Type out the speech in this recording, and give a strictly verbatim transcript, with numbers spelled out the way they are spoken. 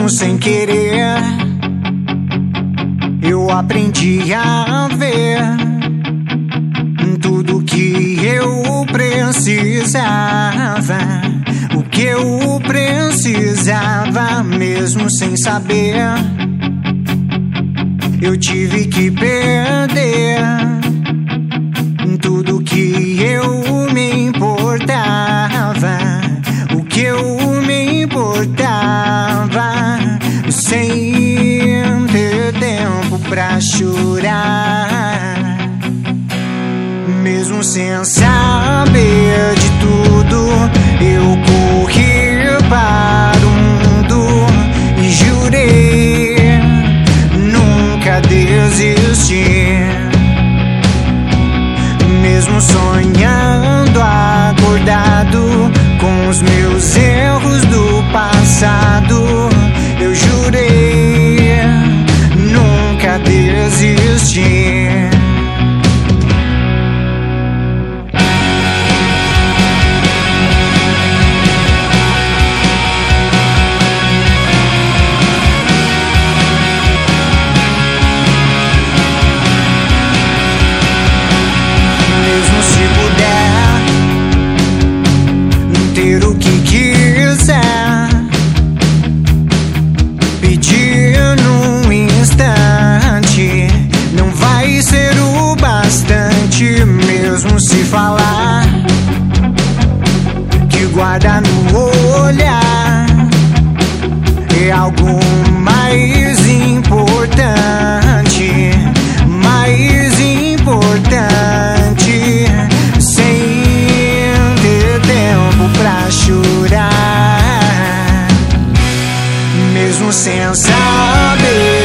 mesmo sem querer, eu aprendi a ver tudo que eu precisava, o que eu precisava, mesmo sem saber. Eu tive que perder tudo que eu me importava, o que eu me importava, sem ter tempo pra chorar. Mesmo sem saber de tudo, eu corri para o mundo e jurei nunca desistir. Mesmo sonhando acordado com os meus erros do passado, eu jurei nunca desistir. Ter o que quiser, pedir num instante, não vai ser o bastante. Mesmo se falar que guarda no olhar é algo mais importante, mais importante, sem pra chorar, mesmo sem saber